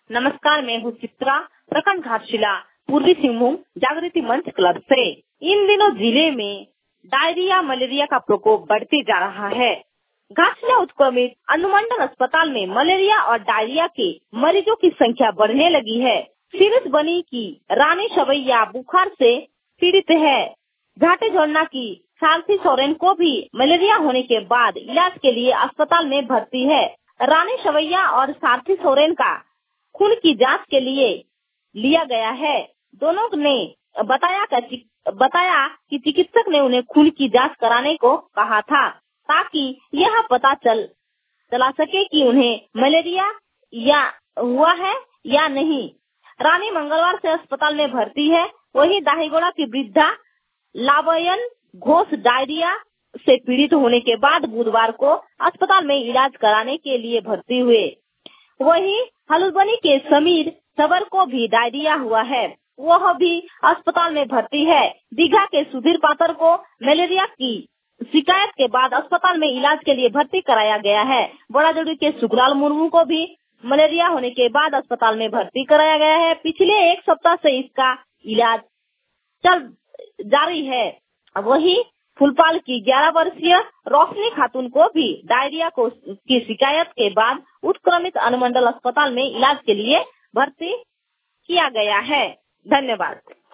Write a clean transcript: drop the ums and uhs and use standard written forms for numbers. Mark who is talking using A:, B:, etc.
A: नमस्कार, मैं हूँ चित्रा, प्रखंड घाटशिला, पूर्वी सिंहभूम जागृति मंच क्लब से। इन दिनों जिले में डायरिया मलेरिया का प्रकोप बढ़ते जा रहा है। घाटशिला उत्क्रमित अनुमंडल अस्पताल में मलेरिया और डायरिया के मरीजों की संख्या बढ़ने लगी है। सीरीज बनी की रानी सवैया बुखार से पीड़ित है। घाटे झोरना की सारथी सोरेन को भी मलेरिया होने के बाद इलाज के लिए अस्पताल में भर्ती है। रानी सवैया और सारथी सोरेन का खून की जांच के लिए लिया गया है। दोनों ने बताया कि चिकित्सक ने उन्हें खून की जांच कराने को कहा था, ताकि यह पता चला सके कि उन्हें मलेरिया हुआ है या नहीं। रानी मंगलवार से अस्पताल में भर्ती है। वहीं दाहीगोड़ा की वृद्धा लावयन घोष डायरिया से पीड़ित होने के बाद बुधवार को अस्पताल में इलाज कराने के लिए भर्ती हुए। वहीं हल्द्वानी के समीर सबर को भी डायरिया हुआ है, वह भी अस्पताल में भर्ती है। दीघा के सुधीर पात्र को मलेरिया की शिकायत के बाद अस्पताल में इलाज के लिए भर्ती कराया गया है। बड़ाजोड़ी के सुखलाल मुर्मू को भी मलेरिया होने के बाद अस्पताल में भर्ती कराया गया है। पिछले एक सप्ताह से इसका इलाज जारी है। वही फुलपाल की 11 वर्षीय रोशनी खातून को भी डायरिया की शिकायत के बाद उत्क्रमित अनुमंडल अस्पताल में इलाज के लिए भर्ती किया गया है। धन्यवाद।